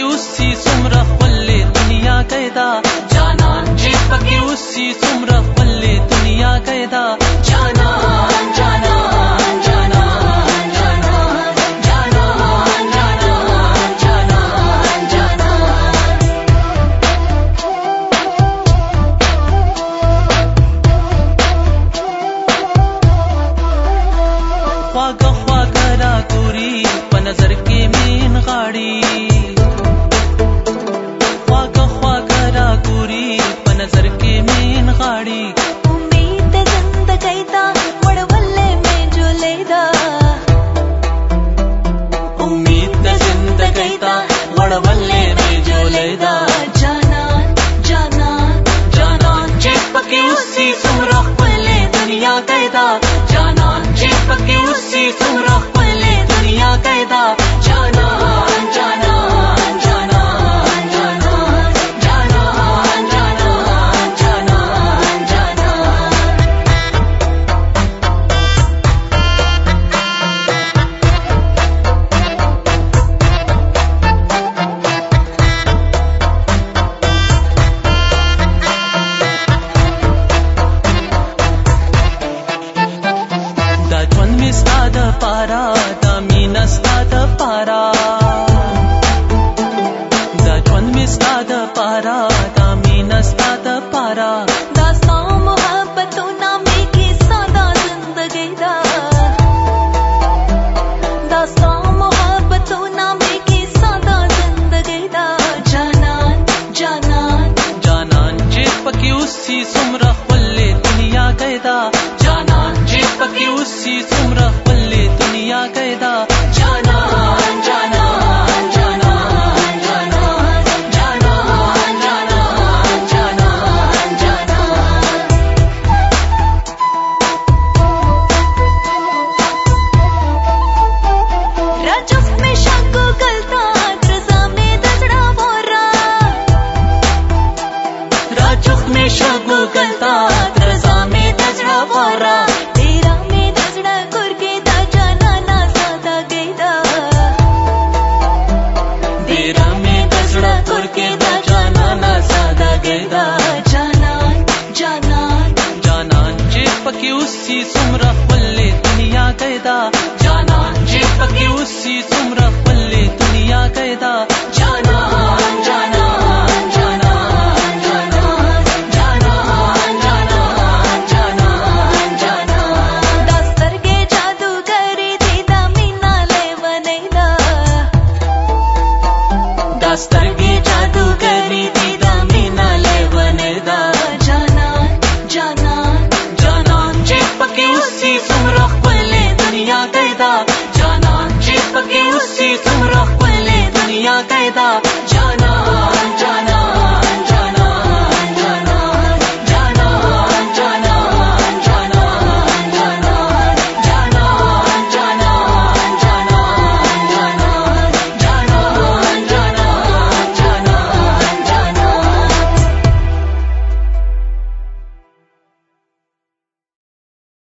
اوسي څومره خپلې دنیا کېدا جانان چې پکې اوسي څومره خپلې دنیا کېدا جانان جانان جانان جانان جانان جانان جانان خواږه خواږه را ګوري په نظر کې مين غاړي خواږه خواږه را ګوري په نظر کې مين غاړي امید زندګۍ دا وړولې مې جولې دا امید زندګۍ دا وړولې مې جولې دا جانان جانان جانان چې پکې اوسي څومره خپلې دنیا کېدا جانان چې پکې اوسي څومره خپلې دنیا کېدا جانان جانان جانان جانان جانان جانان جانان دا ژوند مې ستا د پاره دا مینه ستا د پاره دا ژوند مې ستا د پاره دا مینه ستا د پاره دا ستا محبتونه مې کې ساده زندګۍ دا دا ستا محبتونه مې کې ساده زندګۍ دا جانان جانان جانان چې پکې اوسي څومره خپلې دنیا کېدا جانان چې پکې اوسي څومره خپلې دنیا کېدا جانان جانان جانان جانان جانان جانان جانان राजस में शाको गलता रजा में दसड़ा बोरा राजुख में शगु गलता रजा में दजड़ा वारा तेरा में दसड़ा कुरके दा जाना ना सादा गईदा तेरा में दजड़ा कुरके दा जाना ना सादा गैदा जानान जानान जानन چې پکې اوسي څومره خپلې دنیا کېدا جانان چې پکې اوسي څومره خپلې دنیا کېدا جانان جانان جانان جانان جانان جانان جانان दस्तर के जादू करी दीदा मीना ले बनेदा داسترګې جادوګري